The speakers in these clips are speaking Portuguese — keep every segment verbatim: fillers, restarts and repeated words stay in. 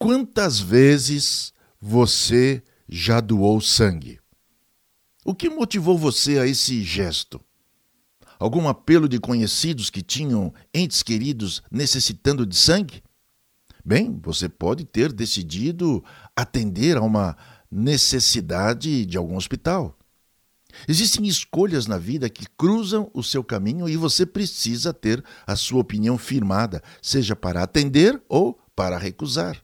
Quantas vezes você já doou sangue? O que motivou você a esse gesto? Algum apelo de conhecidos que tinham entes queridos necessitando de sangue? Bem, você pode ter decidido atender a uma necessidade de algum hospital. Existem escolhas na vida que cruzam o seu caminho e você precisa ter a sua opinião firmada, seja para atender ou para recusar.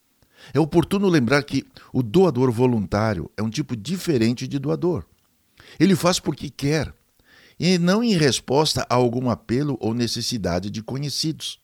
É oportuno lembrar que o doador voluntário é um tipo diferente de doador. Ele faz porque quer, e não em resposta a algum apelo ou necessidade de conhecidos.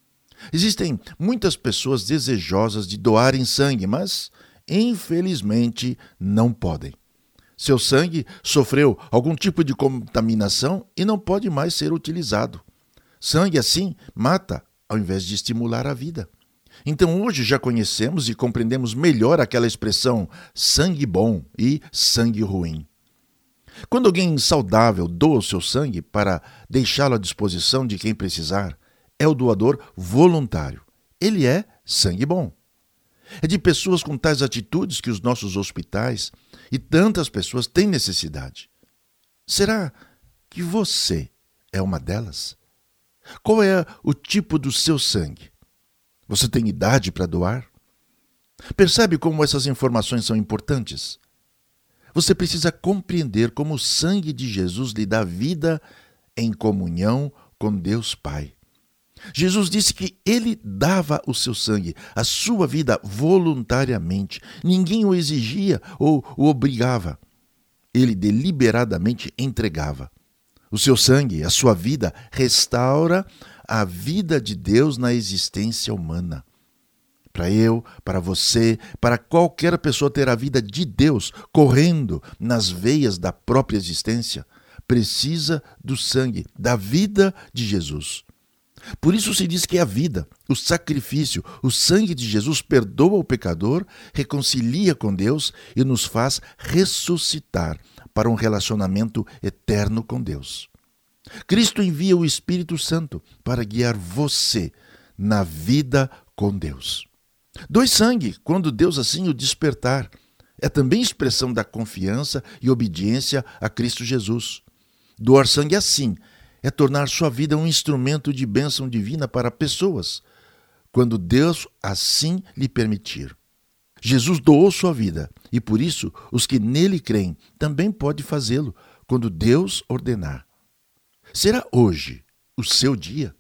Existem muitas pessoas desejosas de doarem sangue, mas, infelizmente, não podem. Seu sangue sofreu algum tipo de contaminação e não pode mais ser utilizado. Sangue, assim, mata ao invés de estimular a vida. Então, hoje já conhecemos e compreendemos melhor aquela expressão sangue bom e sangue ruim. Quando alguém saudável doa o seu sangue para deixá-lo à disposição de quem precisar, é o doador voluntário. Ele é sangue bom. É de pessoas com tais atitudes que os nossos hospitais e tantas pessoas têm necessidade. Será que você é uma delas? Qual é o tipo do seu sangue? Você tem idade para doar? Percebe como essas informações são importantes? Você precisa compreender como o sangue de Jesus lhe dá vida em comunhão com Deus Pai. Jesus disse que ele dava o seu sangue, a sua vida voluntariamente. Ninguém o exigia ou o obrigava. Ele deliberadamente entregava. O seu sangue, a sua vida, restaura a vida de Deus na existência humana. Para eu, para você, para qualquer pessoa ter a vida de Deus correndo nas veias da própria existência, precisa do sangue, da vida de Jesus. Por isso se diz que a vida, o sacrifício, o sangue de Jesus perdoa o pecador, reconcilia com Deus e nos faz ressuscitar para um relacionamento eterno com Deus. Cristo envia o Espírito Santo para guiar você na vida com Deus. Doe sangue quando Deus assim o despertar. É também expressão da confiança e obediência a Cristo Jesus. Doar sangue assim é tornar sua vida um instrumento de bênção divina para pessoas, quando Deus assim lhe permitir. Jesus doou sua vida e, por isso, os que nele creem também podem fazê-lo quando Deus ordenar. Será hoje o seu dia?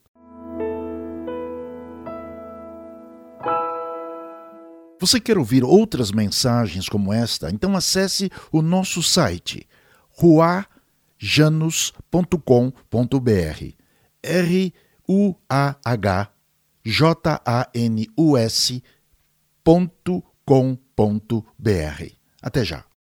Você quer ouvir outras mensagens como esta? Então acesse o nosso site ruah janus ponto com ponto b r R U A H J A N U S ponto com ponto b r. Até já.